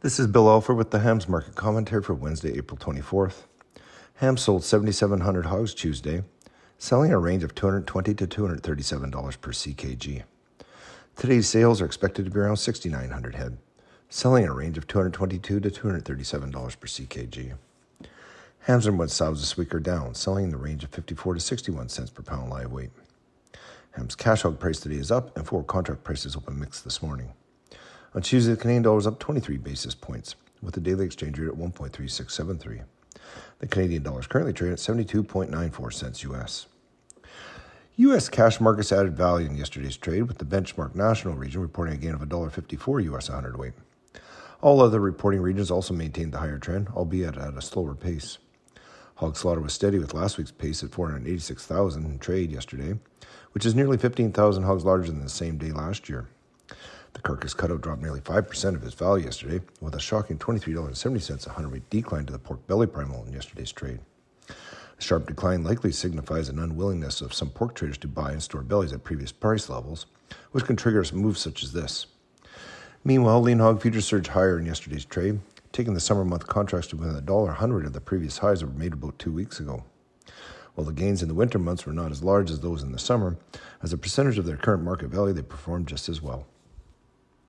This is Bill Alford with the Hams Market Commentary for Wednesday, April 24th. Hams sold 7,700 hogs Tuesday, selling a range of $220 to $237 per CKG. Today's sales are expected to be around 6,900 head, selling a range of $222 to $237 per CKG. Hams and wet sows this week are down, selling in the range of 54 to 61 cents per pound live weight. Hams cash hog price today is up, and forward contract prices open mixed this morning. On Tuesday, the Canadian dollar is up 23 basis points, with the daily exchange rate at 1.3673. The Canadian dollar is currently trading at 72.94 cents U.S. U.S. cash markets added value in yesterday's trade, with the benchmark national region reporting a gain of $1.54 U.S. a hundredweight. All other reporting regions also maintained the higher trend, albeit at a slower pace. Hog slaughter was steady with last week's pace at 486,000 in trade yesterday, which is nearly 15,000 hogs larger than the same day last year. The carcass cutout dropped nearly 5% of its value yesterday, with a shocking $23.70 a hundredweight decline to the pork belly primal in yesterday's trade. A sharp decline likely signifies an unwillingness of some pork traders to buy and store bellies at previous price levels, which can trigger moves such as this. Meanwhile, lean hog futures surged higher in yesterday's trade, taking the summer month contracts to within $1.00 of the previous highs that were made about 2 weeks ago. While the gains in the winter months were not as large as those in the summer, as a percentage of their current market value, they performed just as well.